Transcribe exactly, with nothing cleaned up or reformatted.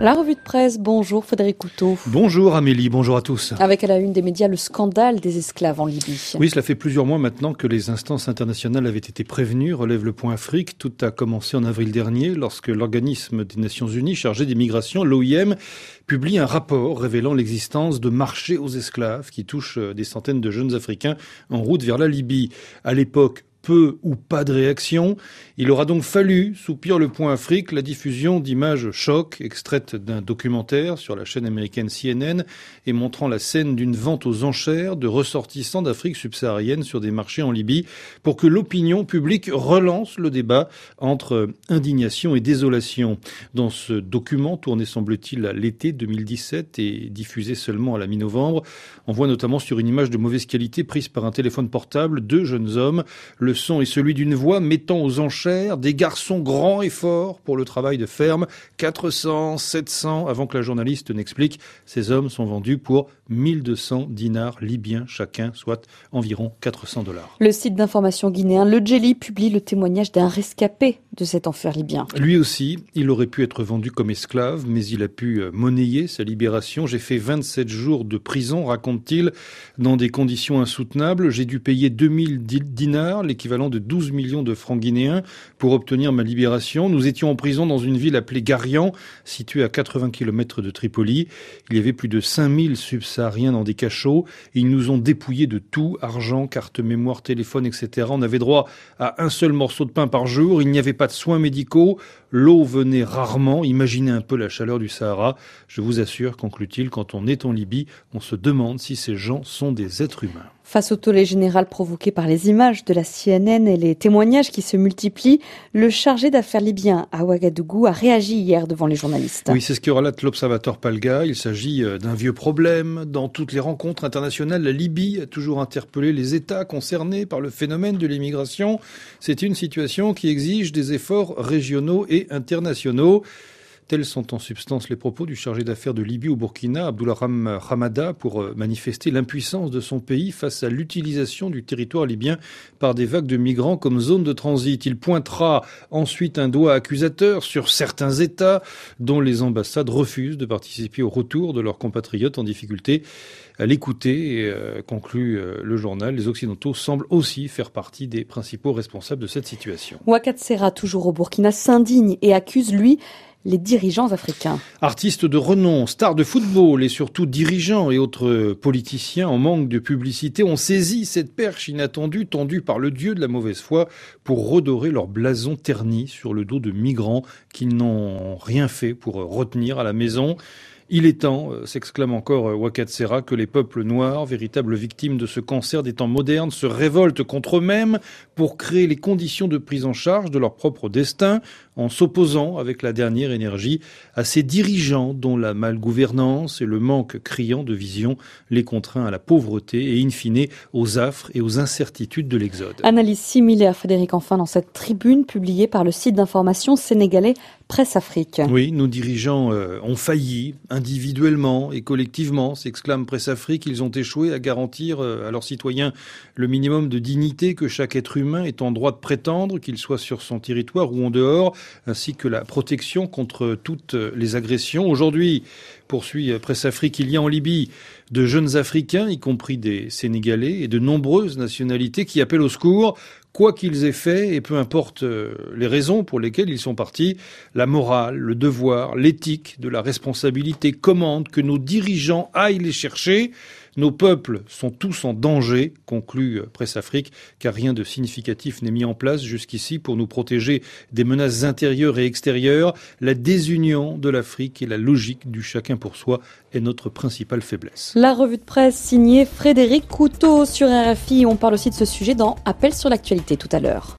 La revue de presse, bonjour Frédéric Couteau. Bonjour Amélie, bonjour à tous. Avec à la une des médias le scandale des esclaves en Libye. Oui, cela fait plusieurs mois maintenant que les instances internationales avaient été prévenues, relève le Point Afrique. Tout a commencé en avril dernier lorsque l'organisme des Nations Unies chargé des migrations, l'O I M, publie un rapport révélant l'existence de marchés aux esclaves qui touchent des centaines de jeunes Africains en route vers la Libye. À l'époque, peu ou pas de réaction. Il aura donc fallu, soupire le Point Afrique, la diffusion d'images chocs extraites d'un documentaire sur la chaîne américaine C N N et montrant la scène d'une vente aux enchères de ressortissants d'Afrique subsaharienne sur des marchés en Libye pour que l'opinion publique relance le débat entre indignation et désolation. Dans ce document, tourné semble-t-il à l'été deux mille dix-sept et diffusé seulement à la mi-novembre, on voit notamment sur une image de mauvaise qualité prise par un téléphone portable deux jeunes hommes. Le son est celui d'une voix mettant aux enchères des garçons grands et forts pour le travail de ferme, quatre cents, sept cents, avant que la journaliste n'explique. Ces hommes sont vendus pour mille deux cents dinars libyens chacun, soit environ quatre cents dollars. Le site d'information guinéen Le Djeli publie le témoignage d'un rescapé de cet enfer libyen. Lui aussi, il aurait pu être vendu comme esclave, mais il a pu monnayer sa libération. J'ai fait vingt-sept jours de prison, raconte-t-il, dans des conditions insoutenables. J'ai dû payer deux mille dinars, l'équivalent de douze millions de francs guinéens, pour obtenir ma libération. Nous étions en prison dans une ville appelée Garian, située à quatre-vingts kilomètres de Tripoli. Il y avait plus de cinq mille subsahariens dans des cachots. Ils nous ont dépouillés de tout, argent, carte mémoire, téléphone, et cetera. On avait droit à un seul morceau de pain par jour. Il n'y avait pas de soins médicaux. L'eau venait rarement. Imaginez un peu la chaleur du Sahara. Je vous assure, conclut-il, quand on est en Libye, on se demande si ces gens sont des êtres humains. Face au tollé général provoqué par les images de la C N N et les témoignages qui se multiplient, le chargé d'affaires libyen à Ouagadougou a réagi hier devant les journalistes. Oui, c'est ce que relate l'Observateur Palga. Il s'agit d'un vieux problème. Dans toutes les rencontres internationales, la Libye a toujours interpellé les États concernés par le phénomène de l'immigration. C'est une situation qui exige des efforts régionaux et internationaux. Tels sont en substance les propos du chargé d'affaires de Libye au Burkina, Abdulrahman Hamada, pour manifester l'impuissance de son pays face à l'utilisation du territoire libyen par des vagues de migrants comme zone de transit. Il pointera ensuite un doigt accusateur sur certains États dont les ambassades refusent de participer au retour de leurs compatriotes en difficulté. À l'écouter, et, euh, conclut euh, le journal, les Occidentaux semblent aussi faire partie des principaux responsables de cette situation. Ouakad-Serra, toujours au Burkina, s'indigne et accuse, lui, les dirigeants africains. Artistes de renom, stars de football et surtout dirigeants et autres politiciens en manque de publicité ont saisi cette perche inattendue tendue par le dieu de la mauvaise foi pour redorer leur blason terni sur le dos de migrants qui n'ont rien fait pour retenir à la maison. Il est temps, s'exclame encore Ouakad-Serra, que les peuples noirs, véritables victimes de ce cancer des temps modernes, se révoltent contre eux-mêmes pour créer les conditions de prise en charge de leur propre destin, en s'opposant avec la dernière énergie à ces dirigeants dont la malgouvernance et le manque criant de vision les contraint à la pauvreté et in fine aux affres et aux incertitudes de l'exode. Analyse similaire, Frédéric, enfin, dans cette tribune publiée par le site d'information sénégalais Presse Afrique. Oui, nos dirigeants euh, ont failli, individuellement et collectivement, s'exclame Presse Afrique. Ils ont échoué à garantir euh, à leurs citoyens le minimum de dignité que chaque être humain est en droit de prétendre, qu'il soit sur son territoire ou en dehors, ainsi que la protection contre toutes les agressions. Aujourd'hui, poursuit Presse Afrique, il y a en Libye de jeunes Africains, y compris des Sénégalais, et de nombreuses nationalités qui appellent au secours, quoi qu'ils aient fait, et peu importe les raisons pour lesquelles ils sont partis. La morale, le devoir, l'éthique de la responsabilité commandent que nos dirigeants aillent les chercher. Nos peuples sont tous en danger, conclut Presse Afrique, car rien de significatif n'est mis en place jusqu'ici pour nous protéger des menaces intérieures et extérieures. La désunion de l'Afrique et la logique du chacun pour soi est notre principale faiblesse. La revue de presse signée Frédéric Couteau sur R F I. On parle aussi de ce sujet dans Appel sur l'actualité tout à l'heure.